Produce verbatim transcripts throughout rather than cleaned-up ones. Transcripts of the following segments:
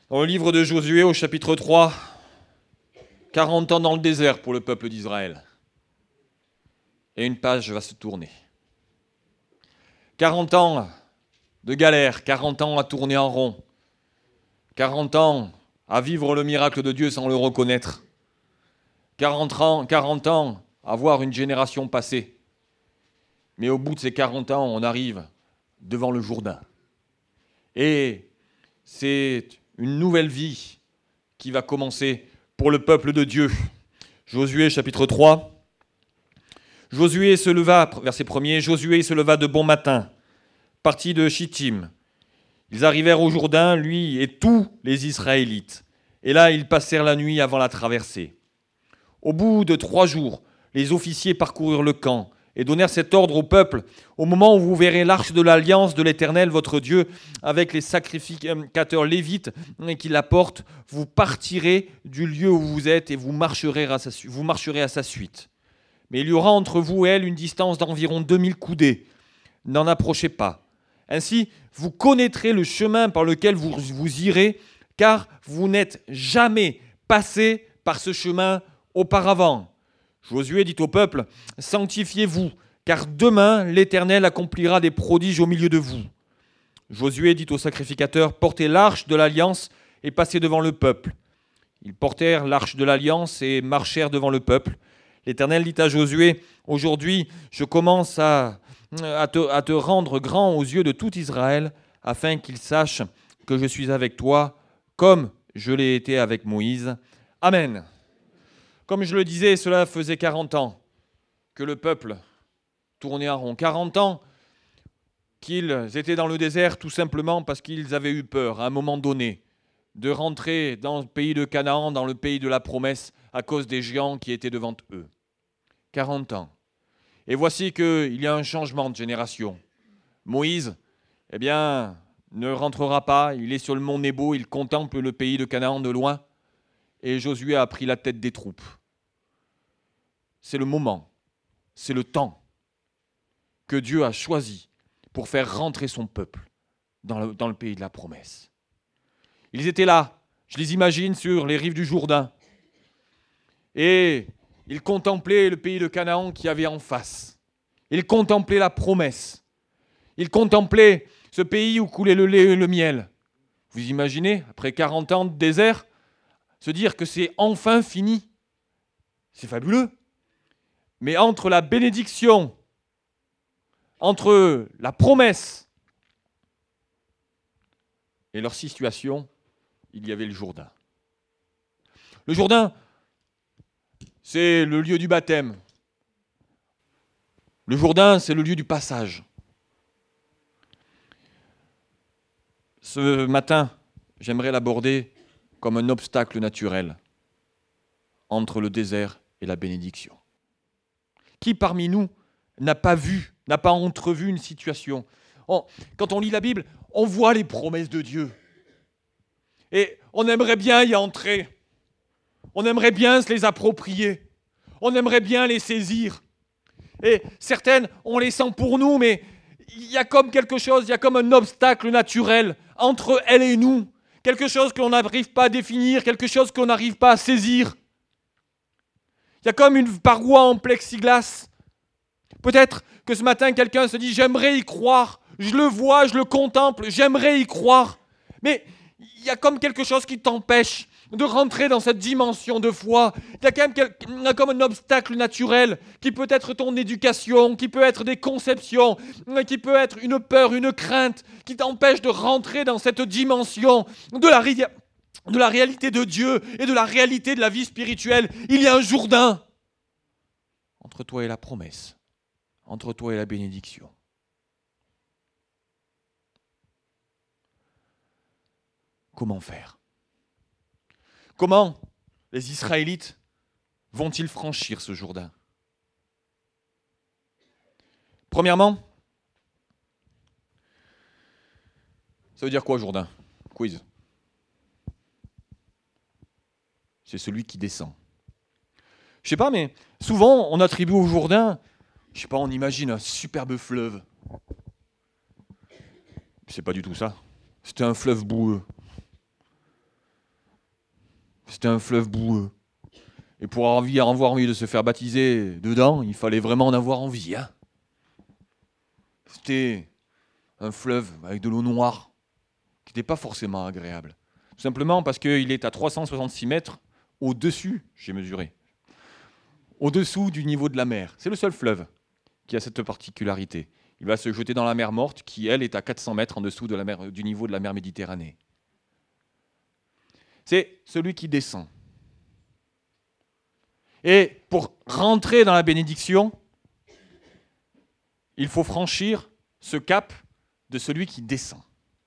Dans le livre de Josué au chapitre trois, quarante ans dans le désert pour le peuple d'Israël. Et une page va se tourner. quarante ans de galère, quarante ans à tourner en rond, quarante ans à vivre le miracle de Dieu sans le reconnaître, quarante ans, quarante ans à voir une génération passer. Mais au bout de ces quarante ans, on arrive devant le Jourdain. Et c'est une nouvelle vie qui va commencer pour le peuple de Dieu. Josué chapitre trois. Josué se leva, verset premier, Josué se leva de bon matin, parti de Chittim. Ils arrivèrent au Jourdain, lui et tous les Israélites. Et là, ils passèrent la nuit avant la traversée. Au bout de trois jours, les officiers parcoururent le camp et donnèrent cet ordre au peuple. Au moment où vous verrez l'arche de l'alliance de l'Éternel, votre Dieu, avec les sacrificateurs lévites qui la portent, vous partirez du lieu où vous êtes et vous marcherez à sa, vous marcherez à sa suite. Mais il y aura entre vous et elle une distance d'environ deux mille coudées. N'en approchez pas. Ainsi, vous connaîtrez le chemin par lequel vous, vous irez, car vous n'êtes jamais passé par ce chemin auparavant. Josué dit au peuple, « Sanctifiez-vous, car demain l'Éternel accomplira des prodiges au milieu de vous. » Josué dit aux sacrificateurs, « Portez l'arche de l'alliance et passez devant le peuple. » Ils portèrent l'arche de l'alliance et marchèrent devant le peuple. L'Éternel dit à Josué, « Aujourd'hui, je commence à, à, te, à te rendre grand aux yeux de tout Israël, afin qu'ils sachent que je suis avec toi, comme je l'ai été avec Moïse. Amen. » Comme je le disais, cela faisait quarante ans que le peuple tournait en rond. quarante ans qu'ils étaient dans le désert tout simplement parce qu'ils avaient eu peur, à un moment donné, de rentrer dans le pays de Canaan, dans le pays de la promesse, à cause des géants qui étaient devant eux. quarante ans. Et voici qu'il y a un changement de génération. Moïse, eh bien, ne rentrera pas, il est sur le mont Nebo, il contemple le pays de Canaan de loin. Et Josué a pris la tête des troupes. C'est le moment, c'est le temps que Dieu a choisi pour faire rentrer son peuple dans le, dans le pays de la promesse. Ils étaient là, je les imagine sur les rives du Jourdain. Et ils contemplaient le pays de Canaan qu'il y avait en face. Ils contemplaient la promesse. Ils contemplaient ce pays où coulait le lait et le miel. Vous imaginez, après quarante ans de désert, se dire que c'est enfin fini, c'est fabuleux. Mais entre la bénédiction, entre la promesse et leur situation, il y avait le Jourdain. Le Jourdain, c'est le lieu du baptême. Le Jourdain, c'est le lieu du passage. Ce matin, j'aimerais l'aborder comme un obstacle naturel entre le désert et la bénédiction. Qui parmi nous n'a pas vu, n'a pas entrevu une situation ? on, Quand on lit la Bible, on voit les promesses de Dieu. Et on aimerait bien y entrer. On aimerait bien se les approprier. On aimerait bien les saisir. Et certaines, on les sent pour nous, mais il y a comme quelque chose, il y a comme un obstacle naturel entre elles et nous. Quelque chose qu'on n'arrive pas à définir, quelque chose qu'on n'arrive pas à saisir. Il y a comme une paroi en plexiglas. Peut-être que ce matin, quelqu'un se dit « J'aimerais y croire, je le vois, je le contemple, j'aimerais y croire. » Mais il y a comme quelque chose qui t'empêche de rentrer dans cette dimension de foi. Il y a quand même quel... il y a comme un obstacle naturel qui peut être ton éducation, qui peut être des conceptions, qui peut être une peur, une crainte, qui t'empêche de rentrer dans cette dimension de la, ré... de la réalité de Dieu et de la réalité de la vie spirituelle. Il y a un Jourdain entre toi et la promesse, entre toi et la bénédiction. Comment faire ? Comment les Israélites vont-ils franchir ce Jourdain ? Premièrement, ça veut dire quoi Jourdain ? Quiz. C'est celui qui descend. Je sais pas, mais souvent on attribue au Jourdain, je sais pas, on imagine un superbe fleuve. C'est pas du tout ça. C'était un fleuve boueux. C'était un fleuve boueux. Et pour avoir envie de se faire baptiser dedans, il fallait vraiment en avoir envie. Hein. C'était un fleuve avec de l'eau noire, qui n'était pas forcément agréable. Tout simplement parce qu'il est à trois cent soixante-six mètres au-dessus, j'ai mesuré, au-dessous du niveau de la mer. C'est le seul fleuve qui a cette particularité. Il va se jeter dans la mer Morte, qui, elle, est à quatre cents mètres en dessous de la mer, du niveau de la mer Méditerranée. C'est celui qui descend. Et pour rentrer dans la bénédiction, il faut franchir ce cap de celui qui descend.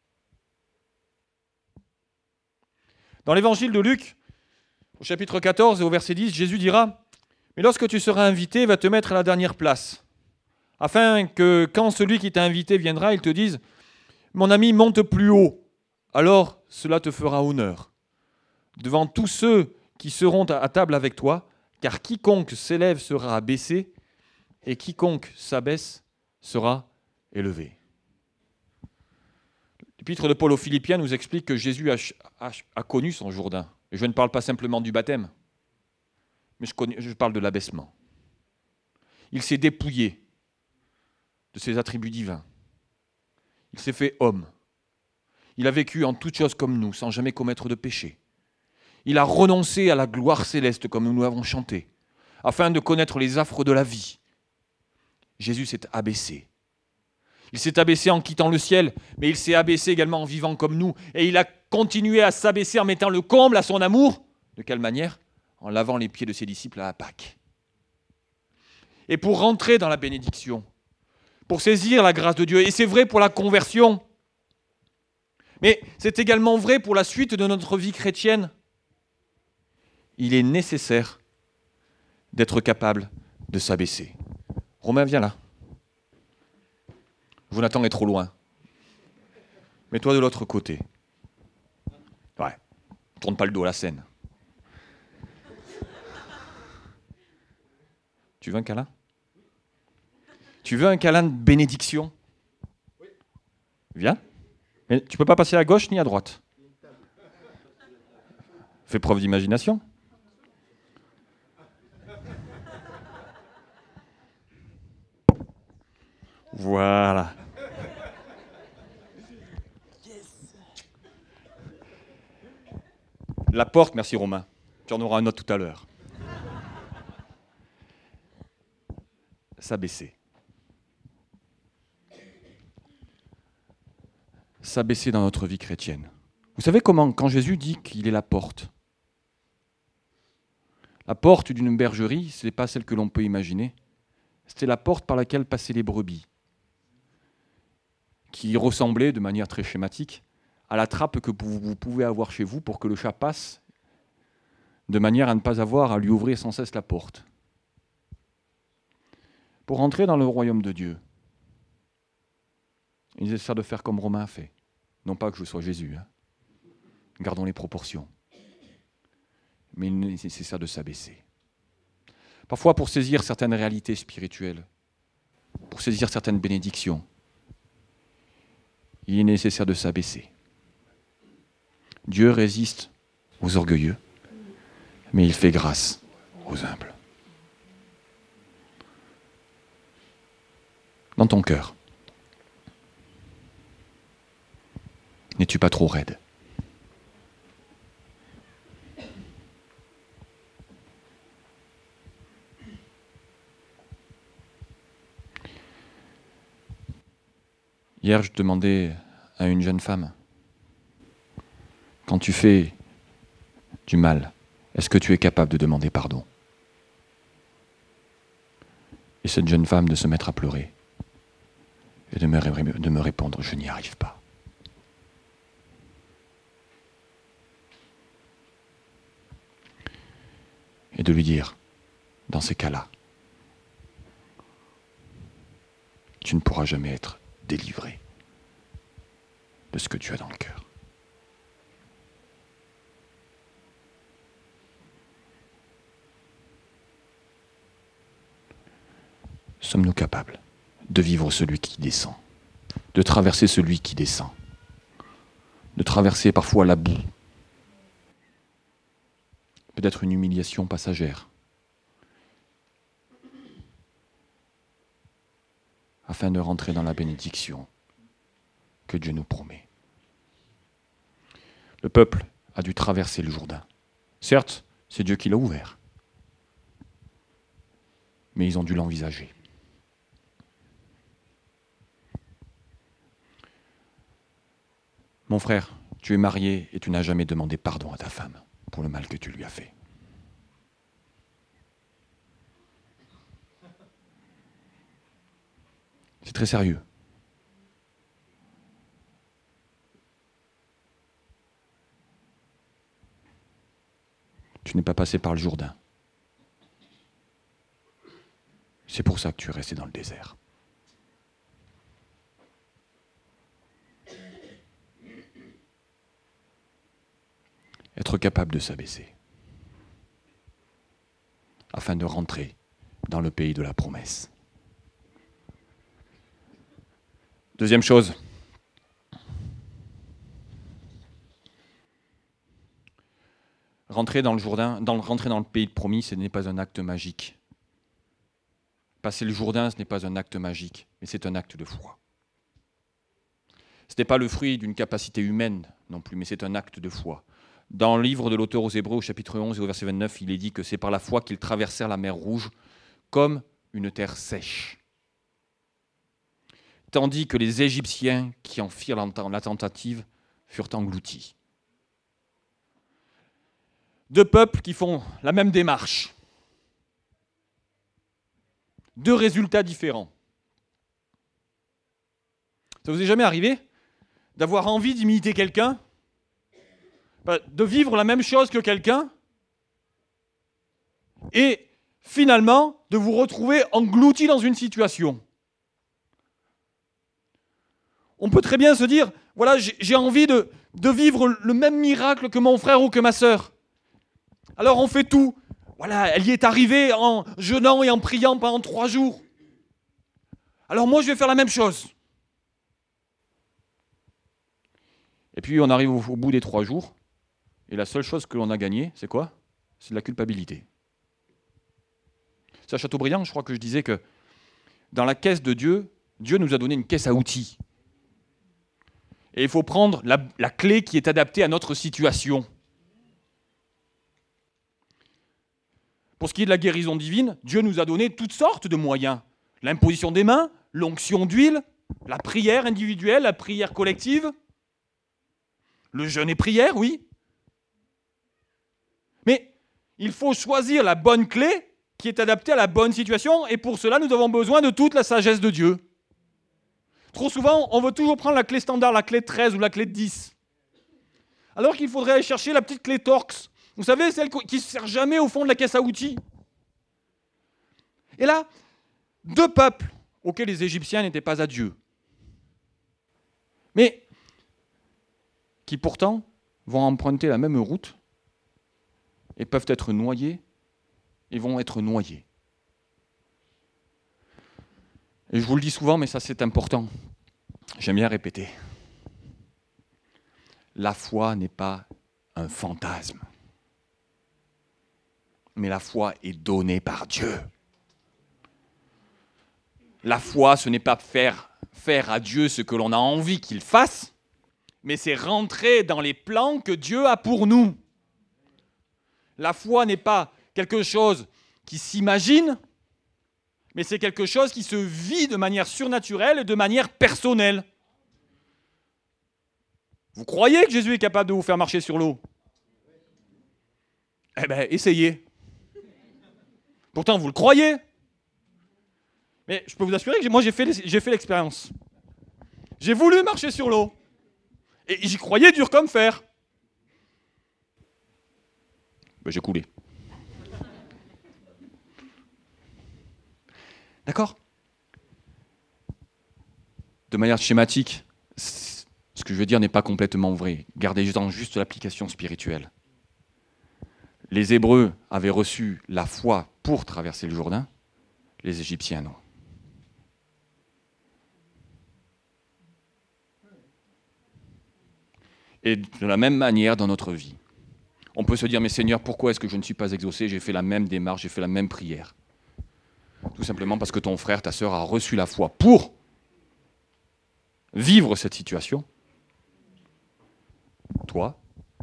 Dans l'évangile de Luc, au chapitre quatorze et au verset dix, Jésus dira « Mais lorsque tu seras invité, va te mettre à la dernière place, afin que quand celui qui t'a invité viendra, il te dise « Mon ami, monte plus haut, alors cela te fera honneur. Devant tous ceux qui seront à table avec toi, car quiconque s'élève sera abaissé, et quiconque s'abaisse sera élevé. » L'épître de Paul aux Philippiens nous explique que Jésus a, a, a connu son Jourdain. Et je ne parle pas simplement du baptême, mais je, connais, je parle de l'abaissement. Il s'est dépouillé de ses attributs divins. Il s'est fait homme. Il a vécu en toutes choses comme nous, sans jamais commettre de péché. Il a renoncé à la gloire céleste, comme nous l'avons chanté, afin de connaître les affres de la vie. Jésus s'est abaissé. Il s'est abaissé en quittant le ciel, mais il s'est abaissé également en vivant comme nous. Et il a continué à s'abaisser en mettant le comble à son amour. De quelle manière ? En lavant les pieds de ses disciples à Pâques. Et pour rentrer dans la bénédiction, pour saisir la grâce de Dieu, et c'est vrai pour la conversion, mais c'est également vrai pour la suite de notre vie chrétienne, il est nécessaire d'être capable de s'abaisser. Romain, viens là. Jonathan est trop loin. Mets-toi de l'autre côté. Ouais, tourne pas le dos à la scène. Tu veux un câlin ? Tu veux un câlin de bénédiction ? Viens. Mais tu peux pas passer à gauche ni à droite. Fais preuve d'imagination. Voilà. La porte, merci Romain. Tu en auras un autre tout à l'heure. S'abaisser. S'abaisser dans notre vie chrétienne. Vous savez comment, quand Jésus dit qu'il est la porte, la porte d'une bergerie, ce n'est pas celle que l'on peut imaginer. C'était la porte par laquelle passaient les brebis, qui ressemblait, de manière très schématique, à la trappe que vous pouvez avoir chez vous pour que le chat passe, de manière à ne pas avoir à lui ouvrir sans cesse la porte. Pour entrer dans le royaume de Dieu, il est nécessaire de faire comme Romain a fait. Non pas que je sois Jésus, hein. Gardons les proportions. Mais il est nécessaire de s'abaisser. Parfois, pour saisir certaines réalités spirituelles, pour saisir certaines bénédictions, il est nécessaire de s'abaisser. Dieu résiste aux orgueilleux, mais il fait grâce aux humbles. Dans ton cœur, n'es-tu pas trop raide ? Hier, je demandais à une jeune femme, quand tu fais du mal, est-ce que tu es capable de demander pardon ? Et cette jeune femme de se mettre à pleurer et de me, de me répondre, je n'y arrive pas. Et de lui dire, dans ces cas-là, tu ne pourras jamais être délivré de ce que tu as dans le cœur. Sommes-nous capables de vivre celui qui descend, de traverser celui qui descend, de traverser parfois la boue, peut-être une humiliation passagère, afin de rentrer dans la bénédiction que Dieu nous promet. Le peuple a dû traverser le Jourdain. Certes, c'est Dieu qui l'a ouvert, mais ils ont dû l'envisager. Mon frère, tu es marié et tu n'as jamais demandé pardon à ta femme pour le mal que tu lui as fait. C'est très sérieux. Tu n'es pas passé par le Jourdain. C'est pour ça que tu es resté dans le désert. Être capable de s'abaisser afin de rentrer dans le pays de la promesse. Deuxième chose, rentrer dans le Jourdain, dans, rentrer dans le pays de promis, ce n'est pas un acte magique. Passer le Jourdain, ce n'est pas un acte magique, mais c'est un acte de foi. Ce n'est pas le fruit d'une capacité humaine non plus, mais c'est un acte de foi. Dans le livre de l'auteur aux Hébreux, au chapitre onze et au verset vingt-neuf, il est dit que c'est par la foi qu'ils traversèrent la mer Rouge comme une terre sèche. Tandis que les Égyptiens qui en firent la tentative furent engloutis. Deux peuples qui font la même démarche. Deux résultats différents. Ça vous est jamais arrivé d'avoir envie d'imiter quelqu'un, de vivre la même chose que quelqu'un, et finalement de vous retrouver englouti dans une situation? On peut très bien se dire, voilà, j'ai envie de, de vivre le même miracle que mon frère ou que ma sœur. Alors on fait tout. Voilà, elle y est arrivée en jeûnant et en priant pendant trois jours. Alors moi je vais faire la même chose. Et puis on arrive au, au bout des trois jours, et la seule chose que l'on a gagnée, c'est quoi? C'est de la culpabilité. C'est à Chateaubriand, je crois que je disais que dans la caisse de Dieu, Dieu nous a donné une caisse à outils. Et il faut prendre la, la clé qui est adaptée à notre situation. Pour ce qui est de la guérison divine, Dieu nous a donné toutes sortes de moyens. L'imposition des mains, l'onction d'huile, la prière individuelle, la prière collective, le jeûne et prière, oui. Mais il faut choisir la bonne clé qui est adaptée à la bonne situation, et pour cela, nous avons besoin de toute la sagesse de Dieu. Trop souvent, on veut toujours prendre la clé standard, la clé de treize ou la clé de dix. Alors qu'il faudrait aller chercher la petite clé Torx. Vous savez, celle qui ne se sert jamais au fond de la caisse à outils. Et là, deux peuples auxquels les Égyptiens n'étaient pas à Dieu, mais qui pourtant vont emprunter la même route et peuvent être noyés et vont être noyés. Et je vous le dis souvent, mais ça c'est important. J'aime bien répéter. La foi n'est pas un fantasme, mais la foi est donnée par Dieu. La foi, ce n'est pas faire, faire à Dieu ce que l'on a envie qu'il fasse, mais c'est rentrer dans les plans que Dieu a pour nous. La foi n'est pas quelque chose qui s'imagine, mais c'est quelque chose qui se vit de manière surnaturelle et de manière personnelle. Vous croyez que Jésus est capable de vous faire marcher sur l'eau? Eh bien, essayez. Pourtant, vous le croyez. Mais je peux vous assurer que moi, j'ai fait, j'ai fait l'expérience. J'ai voulu marcher sur l'eau. Et j'y croyais dur comme fer. Ben, j'ai coulé. D'accord? De manière schématique, ce que je veux dire n'est pas complètement vrai. Gardez juste l'application spirituelle. Les Hébreux avaient reçu la foi pour traverser le Jourdain, les Égyptiens non. Et de la même manière dans notre vie, On peut se dire, mais Seigneur, pourquoi est-ce que je ne suis pas exaucé? J'ai fait la même démarche, j'ai fait la même prière. Tout simplement parce que ton frère, ta sœur a reçu la foi pour vivre cette situation. Toi,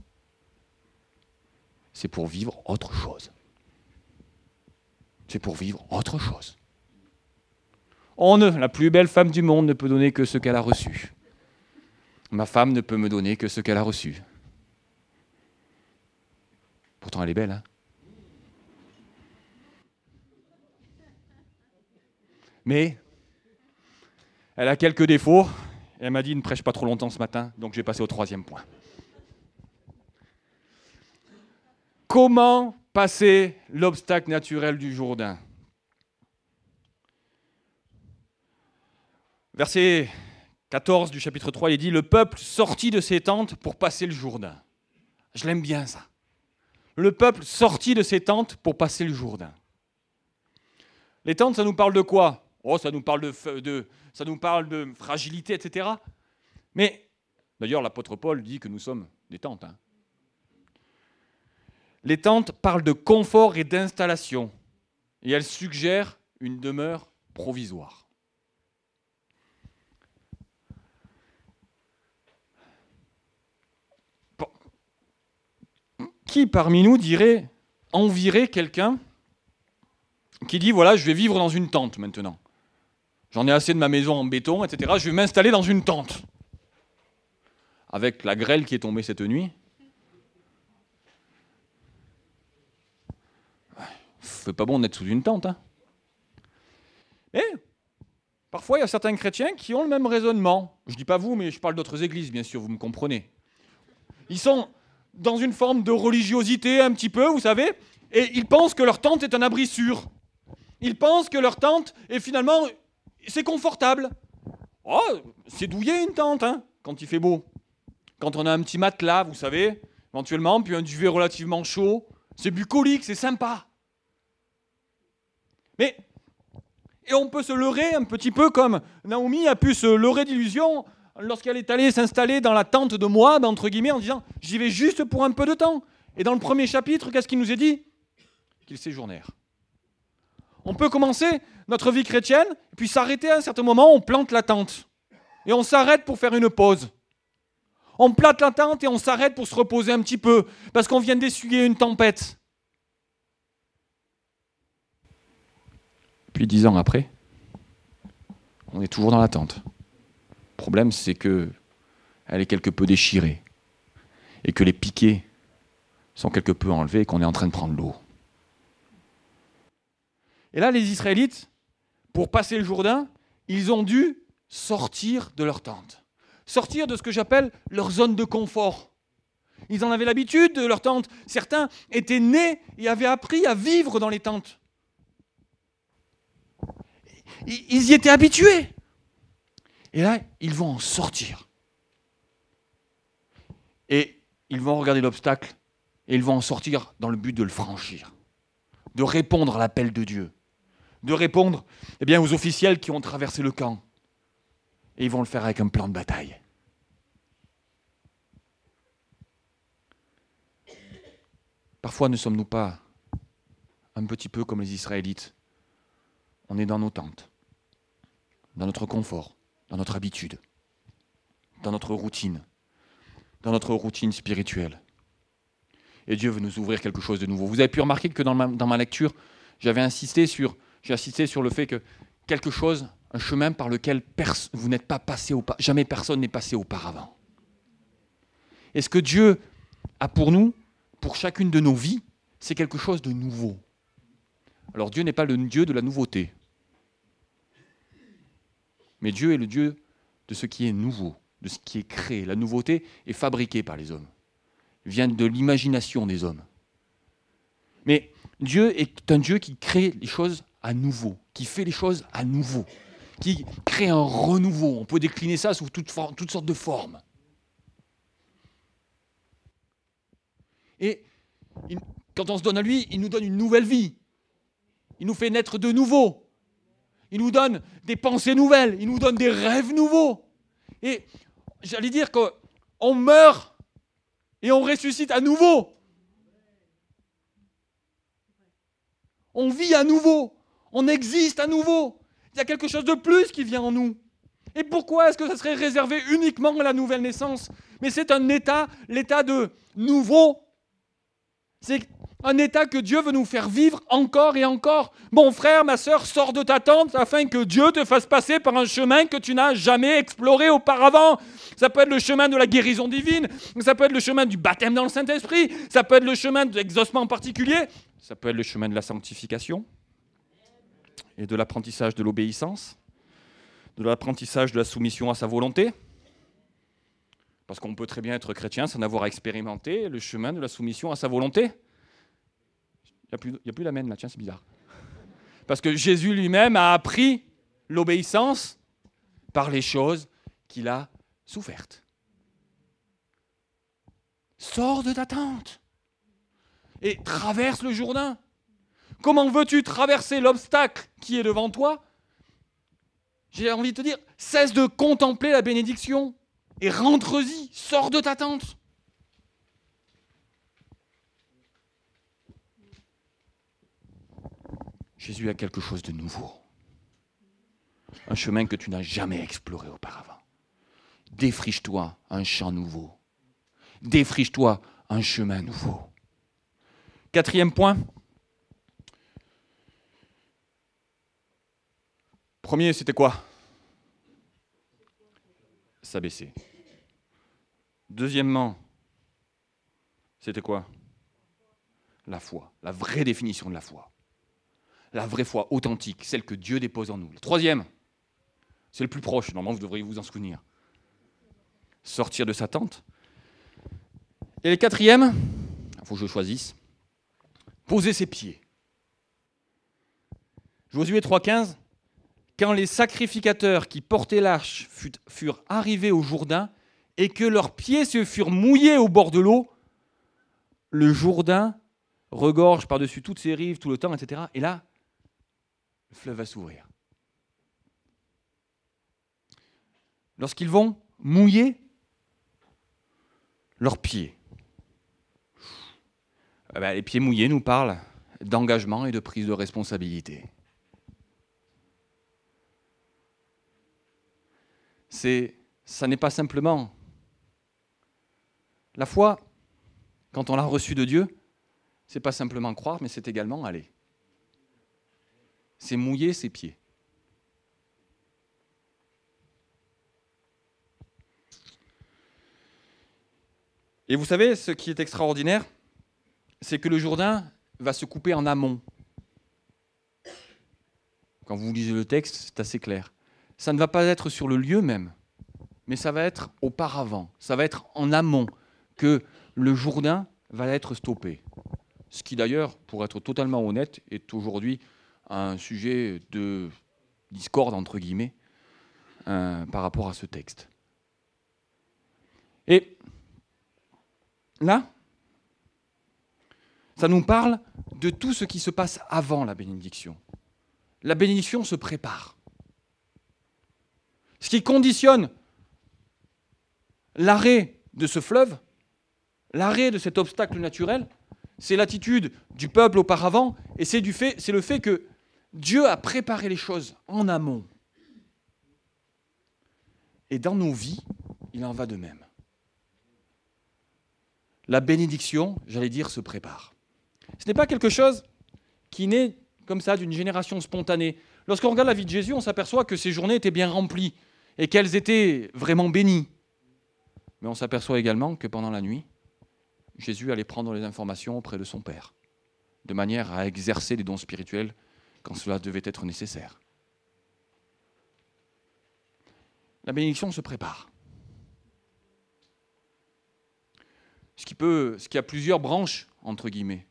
c'est pour vivre autre chose. C'est pour vivre autre chose. On ne, la plus belle femme du monde ne peut donner que ce qu'elle a reçu. Ma femme ne peut me donner que ce qu'elle a reçu. Pourtant, elle est belle, hein? Mais elle a quelques défauts. Et elle m'a dit, ne prêche pas trop longtemps ce matin, donc j'ai passé au troisième point. Comment passer l'obstacle naturel du Jourdain? Verset quatorze du chapitre trois, il dit « Le peuple sortit de ses tentes pour passer le Jourdain. » Je l'aime bien ça. Le peuple sortit de ses tentes pour passer le Jourdain. Les tentes, ça nous parle de quoi? Oh, ça nous parle de, de, ça nous parle de fragilité, et cetera. Mais, d'ailleurs, l'apôtre Paul dit que nous sommes des tentes. Hein. Les tentes parlent de confort et d'installation. Et elles suggèrent une demeure provisoire. Bon. Qui parmi nous dirait, envierait quelqu'un qui dit, voilà, je vais vivre dans une tente maintenant. J'en ai assez de ma maison en béton, et cetera. Je vais m'installer dans une tente. Avec la grêle qui est tombée cette nuit. C'est pas bon d'être sous une tente. Hein. Mais parfois, il y a certains chrétiens qui ont le même raisonnement. Je ne dis pas vous, mais je parle d'autres églises, bien sûr, vous me comprenez. Ils sont dans une forme de religiosité un petit peu, vous savez, et ils pensent que leur tente est un abri sûr. Ils pensent que leur tente est finalement, c'est confortable. Oh, c'est douillet une tente, hein, quand il fait beau. Quand on a un petit matelas, vous savez, éventuellement, puis un duvet relativement chaud, c'est bucolique, c'est sympa. Mais, et on peut se leurrer un petit peu comme Naomi a pu se leurrer d'illusion lorsqu'elle est allée s'installer dans la tente de Moab, entre guillemets, en disant « j'y vais juste pour un peu de temps ». Et dans le premier chapitre, qu'est-ce qu'il nous est dit? Qu'ils séjournèrent. On peut commencer notre vie chrétienne, puis s'arrêter à un certain moment, on plante la tente. Et on s'arrête pour faire une pause. On plante la tente et on s'arrête pour se reposer un petit peu, parce qu'on vient d'essuyer une tempête. Puis dix ans après, on est toujours dans la tente. Le problème, c'est qu'elle est quelque peu déchirée et que les piquets sont quelque peu enlevés et qu'on est en train de prendre l'eau. Et là, les Israélites, pour passer le Jourdain, ils ont dû sortir de leur tente. Sortir de ce que j'appelle leur zone de confort. Ils en avaient l'habitude de leur tente. Certains étaient nés et avaient appris à vivre dans les tentes. Ils y étaient habitués. Et là, ils vont en sortir. Et ils vont regarder l'obstacle et ils vont en sortir dans le but de le franchir. De répondre à l'appel de Dieu. De répondre eh bien, aux officiels qui ont traversé le camp. Et ils vont le faire avec un plan de bataille. Parfois, ne sommes-nous pas un petit peu comme les Israélites? On est dans nos tentes, dans notre confort, dans notre habitude, dans notre routine, dans notre routine spirituelle. Et Dieu veut nous ouvrir quelque chose de nouveau. Vous avez pu remarquer que dans ma, dans ma lecture, j'avais insisté sur, j'ai insisté sur le fait que quelque chose, un chemin par lequel pers- vous n'êtes pas passé, aupa- jamais personne n'est passé auparavant. Et ce que Dieu a pour nous, pour chacune de nos vies, c'est quelque chose de nouveau. Alors Dieu n'est pas le Dieu de la nouveauté. Mais Dieu est le Dieu de ce qui est nouveau, de ce qui est créé. La nouveauté est fabriquée par les hommes. Elle vient de l'imagination des hommes. Mais Dieu est un Dieu qui crée les choses à nouveau, qui fait les choses à nouveau, qui crée un renouveau. On peut décliner ça sous toutes, for- toutes sortes de formes. Et il, quand on se donne à lui, il nous donne une nouvelle vie. Il nous fait naître de nouveau. Il nous donne des pensées nouvelles. Il nous donne des rêves nouveaux. Et j'allais dire qu'on meurt et on ressuscite à nouveau. On vit à nouveau. On existe à nouveau. Il y a quelque chose de plus qui vient en nous. Et pourquoi est-ce que ça serait réservé uniquement à la nouvelle naissance? Mais c'est un état, l'état de nouveau. C'est un état que Dieu veut nous faire vivre encore et encore. Mon frère, ma sœur, sors de ta tente afin que Dieu te fasse passer par un chemin que tu n'as jamais exploré auparavant. Ça peut être le chemin de la guérison divine, ça peut être le chemin du baptême dans le Saint-Esprit, ça peut être le chemin de l'exaucement en particulier, ça peut être le chemin de la sanctification et de l'apprentissage de l'obéissance, de l'apprentissage de la soumission à sa volonté. Parce qu'on peut très bien être chrétien sans avoir expérimenté le chemin de la soumission à sa volonté. Il n'y a, a plus l'amen là, tiens, c'est bizarre. Parce que Jésus lui-même a appris l'obéissance par les choses qu'il a souffertes. Sors de ta tente et traverse le Jourdain. Comment veux-tu traverser l'obstacle qui est devant toi? J'ai envie de te dire, cesse de contempler la bénédiction. Et rentre-y, sors de ta tente. Jésus a quelque chose de nouveau. Un chemin que tu n'as jamais exploré auparavant. Défriche-toi un champ nouveau. Défriche-toi un chemin nouveau. Quatrième point. Premier, c'était quoi? S'abaisser. Deuxièmement, c'était quoi? La foi, la vraie définition de la foi. La vraie foi authentique, celle que Dieu dépose en nous. Le troisième, c'est le plus proche, normalement vous devriez vous en souvenir. Sortir de sa tente. Et le quatrième, il faut que je choisisse, poser ses pieds. Josué trois quinze, quand les sacrificateurs qui portaient l'arche furent arrivés au Jourdain et que leurs pieds se furent mouillés au bord de l'eau, le Jourdain regorge par-dessus toutes ses rives, tout le temps, et cetera. Et là, le fleuve va s'ouvrir. Lorsqu'ils vont mouiller leurs pieds, eh bien, les pieds mouillés nous parlent d'engagement et de prise de responsabilité. C'est, ça n'est pas simplement la foi, quand on l'a reçue de Dieu, c'est pas simplement croire, mais c'est également aller. C'est mouiller ses pieds. Et vous savez, ce qui est extraordinaire, c'est que le Jourdain va se couper en amont. Quand vous lisez le texte, c'est assez clair. Ça ne va pas être sur le lieu même, mais ça va être auparavant, ça va être en amont que le Jourdain va être stoppé. Ce qui d'ailleurs, pour être totalement honnête, est aujourd'hui un sujet de discorde, entre guillemets, euh, par rapport à ce texte. Et là, ça nous parle de tout ce qui se passe avant la bénédiction. La bénédiction se prépare. Ce qui conditionne l'arrêt de ce fleuve, l'arrêt de cet obstacle naturel, c'est l'attitude du peuple auparavant, et c'est, du fait, c'est le fait que Dieu a préparé les choses en amont. Et dans nos vies, il en va de même. La bénédiction, j'allais dire, se prépare. Ce n'est pas quelque chose qui naît comme ça d'une génération spontanée. Lorsqu'on regarde la vie de Jésus, on s'aperçoit que ses journées étaient bien remplies et qu'elles étaient vraiment bénies. Mais on s'aperçoit également que pendant la nuit, Jésus allait prendre les informations auprès de son Père, de manière à exercer des dons spirituels quand cela devait être nécessaire. La bénédiction se prépare. Ce qui peut, ce qui a plusieurs branches, entre guillemets.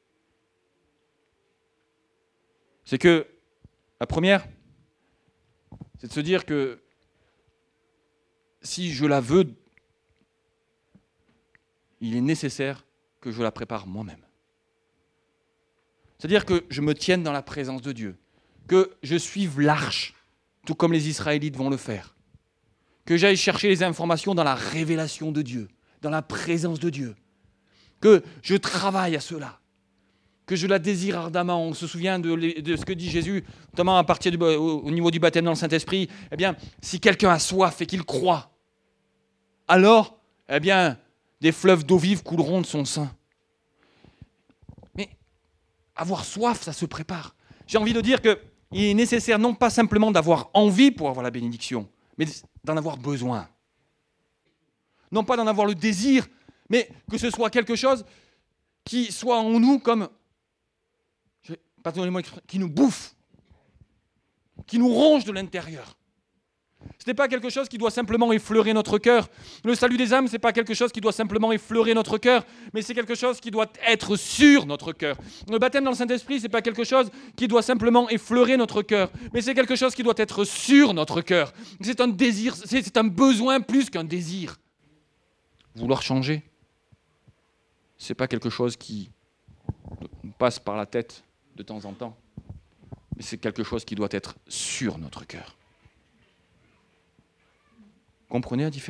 C'est que la première, c'est de se dire que si je la veux, il est nécessaire que je la prépare moi-même. C'est-à-dire que je me tienne dans la présence de Dieu, que je suive l'arche, tout comme les Israélites vont le faire, que j'aille chercher les informations dans la révélation de Dieu, dans la présence de Dieu, que je travaille à cela, que je la désire ardemment. On se souvient de, de ce que dit Jésus, notamment à partir du, au, au niveau du baptême dans le Saint-Esprit. Eh bien, si quelqu'un a soif et qu'il croit, alors, eh bien, des fleuves d'eau vive couleront de son sein. Mais avoir soif, ça se prépare. J'ai envie de dire qu'il est nécessaire non pas simplement d'avoir envie pour avoir la bénédiction, mais d'en avoir besoin. Non pas d'en avoir le désir, mais que ce soit quelque chose qui soit en nous comme, pardonnez-moi, qui nous bouffe, qui nous ronge de l'intérieur. Ce n'est pas quelque chose qui doit simplement effleurer notre cœur. Le salut des âmes, ce n'est pas quelque chose qui doit simplement effleurer notre cœur, mais c'est quelque chose qui doit être sur notre cœur. Le baptême dans le Saint-Esprit, ce n'est pas quelque chose qui doit simplement effleurer notre cœur, mais c'est quelque chose qui doit être sur notre cœur. C'est un désir, c'est, c'est un besoin plus qu'un désir. Vouloir changer, ce n'est pas quelque chose qui nous passe par la tête de temps en temps, mais c'est quelque chose qui doit être sur notre cœur. Comprenez la différence ?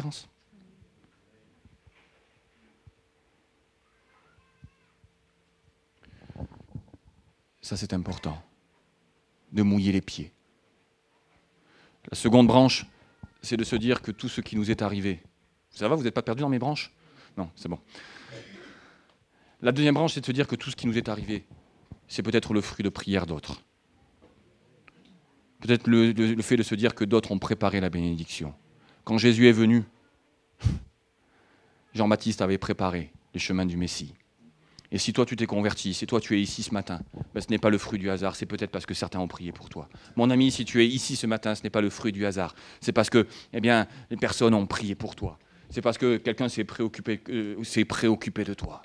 Ça, c'est important, de mouiller les pieds. La seconde branche, c'est de se dire que tout ce qui nous est arrivé, ça va, vous n'êtes pas perdu dans mes branches ? Non, c'est bon. La deuxième branche, c'est de se dire que tout ce qui nous est arrivé, c'est peut-être le fruit de prières d'autres. Peut-être le, le, le fait de se dire que d'autres ont préparé la bénédiction. Quand Jésus est venu, Jean-Baptiste avait préparé les chemins du Messie. Et si toi tu t'es converti, si toi tu es ici ce matin, ben ce n'est pas le fruit du hasard, c'est peut-être parce que certains ont prié pour toi. Mon ami, si tu es ici ce matin, ce n'est pas le fruit du hasard, c'est parce que eh bien, les personnes ont prié pour toi. C'est parce que quelqu'un s'est préoccupé, euh, s'est préoccupé de toi.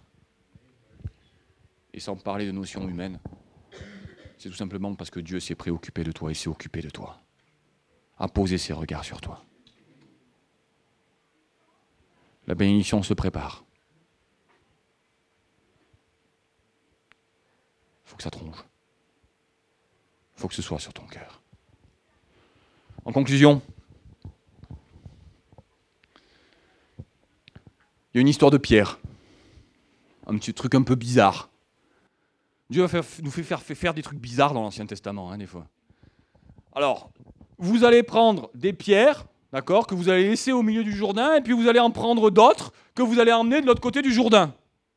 Et sans parler de notions humaines, c'est tout simplement parce que Dieu s'est préoccupé de toi et s'est occupé de toi, a posé ses regards sur toi. La bénédiction se prépare. Il faut que ça te ronge. Il faut que ce soit sur ton cœur. En conclusion, il y a une histoire de Pierre. Un petit truc un peu bizarre. Dieu va faire, nous fait faire, fait faire des trucs bizarres dans l'Ancien Testament, hein, des fois. Alors, vous allez prendre des pierres, d'accord, que vous allez laisser au milieu du Jourdain, et puis vous allez en prendre d'autres que vous allez emmener de l'autre côté du Jourdain.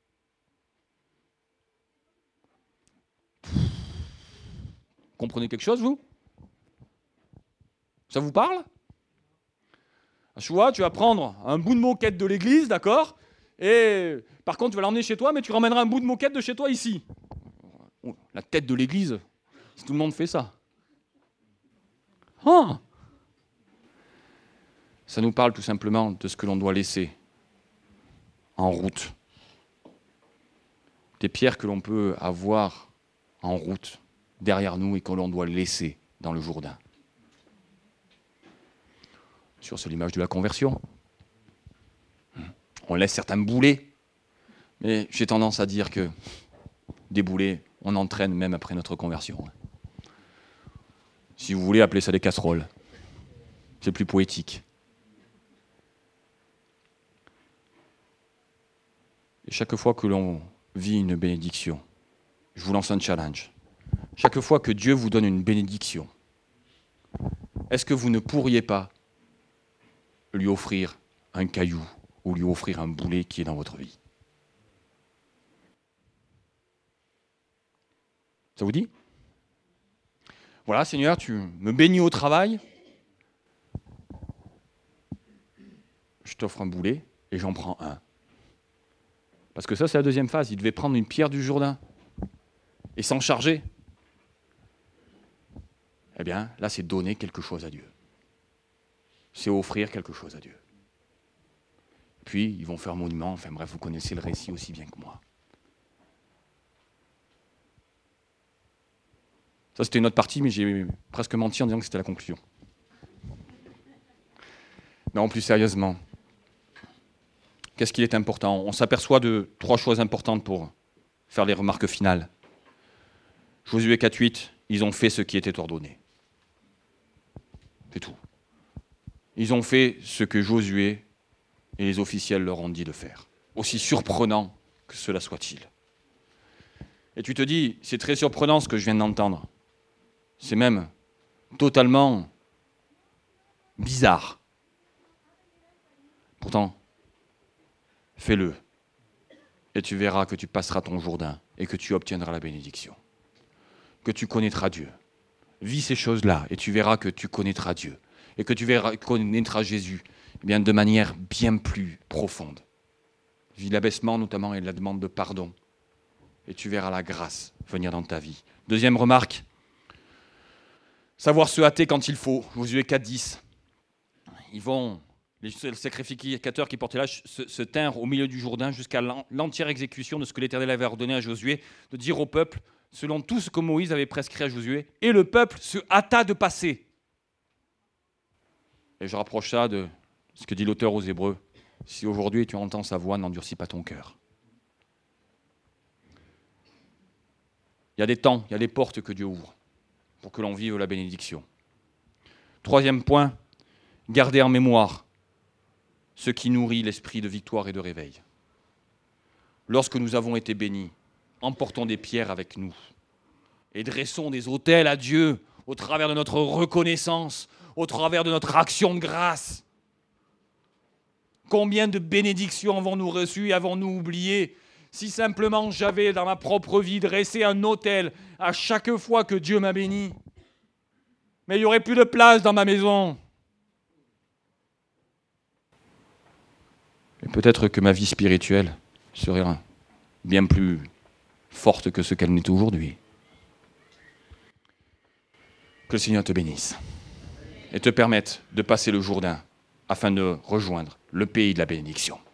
Comprenez quelque chose, vous ? Ça vous parle ? Tu vois, tu vas prendre un bout de moquette de l'église, d'accord ? Et par contre, tu vas l'emmener chez toi, mais tu ramèneras un bout de moquette de chez toi ici. La tête de l'église, si tout le monde fait ça. Ah ! Ça nous parle tout simplement de ce que l'on doit laisser en route. Des pierres que l'on peut avoir en route derrière nous et que l'on doit laisser dans le Jourdain. Sur c'est l'image de la conversion. On laisse certains boulets, mais j'ai tendance à dire que des boulets, on entraîne même après notre conversion. Si vous voulez, appelez ça des casseroles. C'est plus poétique. Et chaque fois que l'on vit une bénédiction, je vous lance un challenge. Chaque fois que Dieu vous donne une bénédiction, est-ce que vous ne pourriez pas lui offrir un caillou ou lui offrir un boulet qui est dans votre vie ? Ça vous dit ? Voilà, Seigneur, tu me bénis au travail. Je t'offre un boulet et j'en prends un. Parce que ça, c'est la deuxième phase. Il devait prendre une pierre du Jourdain et s'en charger. Eh bien, là, c'est donner quelque chose à Dieu. C'est offrir quelque chose à Dieu. Puis, ils vont faire un monument. Enfin bref, vous connaissez le récit aussi bien que moi. Ça, c'était une autre partie, mais j'ai presque menti en disant que c'était la conclusion. Non, plus sérieusement, qu'est-ce qu'il est important ? On s'aperçoit de trois choses importantes pour faire les remarques finales. Josué quatre huit, ils ont fait ce qui était ordonné. C'est tout. Ils ont fait ce que Josué et les officiels leur ont dit de faire. Aussi surprenant que cela soit-il. Et tu te dis, c'est très surprenant ce que je viens d'entendre. C'est même totalement bizarre. Pourtant, fais-le. Et tu verras que tu passeras ton Jourdain et que tu obtiendras la bénédiction. Que tu connaîtras Dieu. Vis ces choses-là et tu verras que tu connaîtras Dieu. Et que tu verras, connaîtras Jésus eh bien, de manière bien plus profonde. Vis l'abaissement notamment et la demande de pardon. Et tu verras la grâce venir dans ta vie. Deuxième remarque, savoir se hâter quand il faut. Josué quatre dix. Ils vont, les sacrificateurs qui portaient l'âge se, se tinrent au milieu du Jourdain jusqu'à l'entière exécution de ce que l'Éternel avait ordonné à Josué, de dire au peuple, selon tout ce que Moïse avait prescrit à Josué, et le peuple se hâta de passer. Et je rapproche ça de ce que dit l'auteur aux Hébreux. Si aujourd'hui tu entends sa voix, n'endurcis pas ton cœur. Il y a des temps, il y a des portes que Dieu ouvre pour que l'on vive la bénédiction. Troisième point, gardez en mémoire ce qui nourrit l'esprit de victoire et de réveil. Lorsque nous avons été bénis, emportons des pierres avec nous et dressons des autels à Dieu au travers de notre reconnaissance, au travers de notre action de grâce. Combien de bénédictions avons-nous reçues et avons-nous oubliées? Si simplement j'avais dans ma propre vie dressé un autel à chaque fois que Dieu m'a béni, mais il n'y aurait plus de place dans ma maison. Et peut-être que ma vie spirituelle serait bien plus forte que ce qu'elle n'est aujourd'hui. Que le Seigneur te bénisse et te permette de passer le Jourdain afin de rejoindre le pays de la bénédiction.